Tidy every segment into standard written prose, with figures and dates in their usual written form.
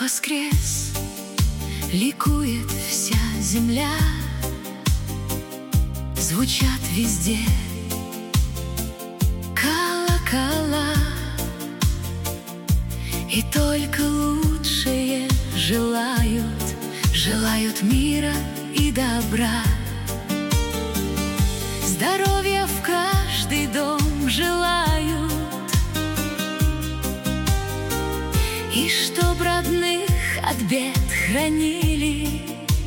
воскрес, ликует вся земля, звучат везде колокола, и только лучшее желают мира и добра. Здоровья в каждый дом желают, и чтоб родных от бед хранили,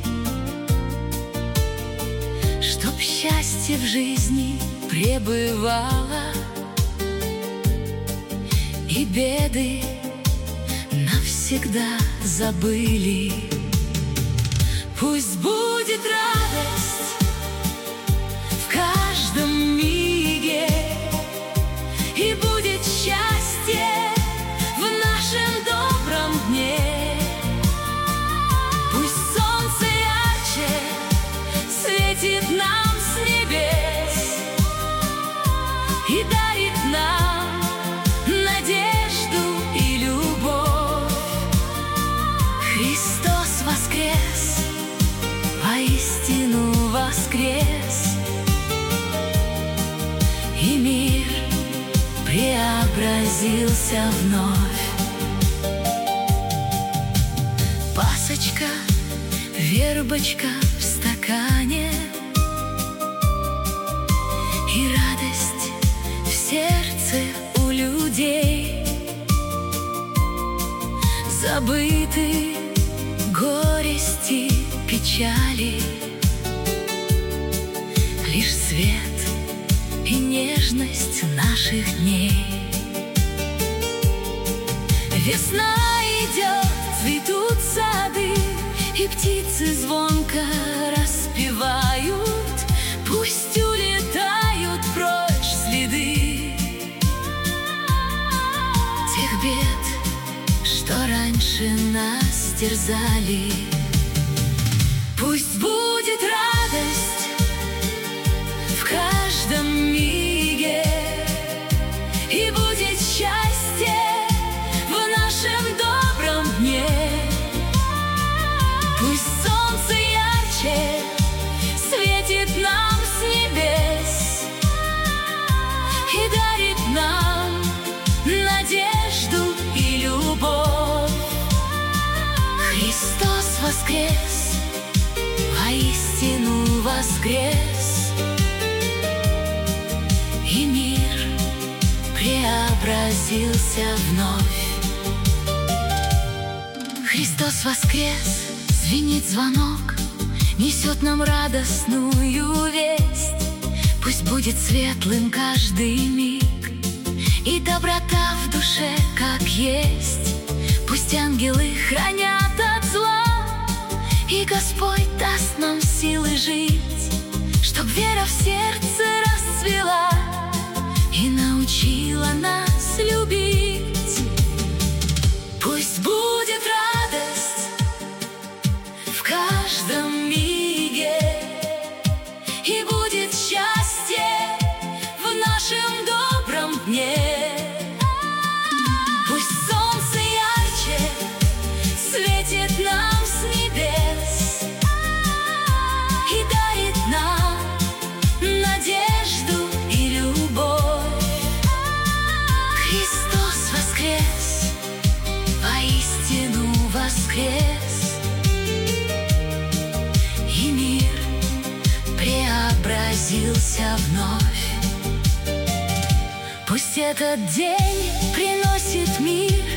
чтоб счастье в жизни пребывало, и беды навсегда забыли. Пусть будет радость в каждом миге, и будет счастье в нашем добром дне. Пусть солнце ярче светит нам с небес и дарит нам надежду и любовь. Христос воскрес, воистину воскрес, и мир преобразился вновь. Пасочка, вербочка в стакане, и радость в сердце у людей. Забыты горести, печали, лишь свет и нежность наших дней. Весна идет, цветут сады, и птицы звонко распевают. Пусть улетают прочь следы тех бед, что раньше нас терзали. Пусть будет радость в каждом миге, и будет счастье в нашем добром дне. Пусть солнце ярче светит нам с небес и дарит нам надежду и любовь. Христос воскрес, воистину воскрес, и мир преобразился вновь. Христос воскрес, звенит звонок, несет нам радостную весть. Пусть будет светлым каждый миг, и доброта в душе как есть. Пусть ангелы хранят от зла, и Господь даст нам силы жить, чтоб вера в сердце расцвела и научила нас любить. Пусть будет радость в каждом миге, и будет счастье в нашем добром дне. Пусть солнце ярче светит нам с небес и дарит нам надежду и любовь. Христос воскрес, воистину воскрес, и мир преобразился вновь. Пусть этот день приносит мир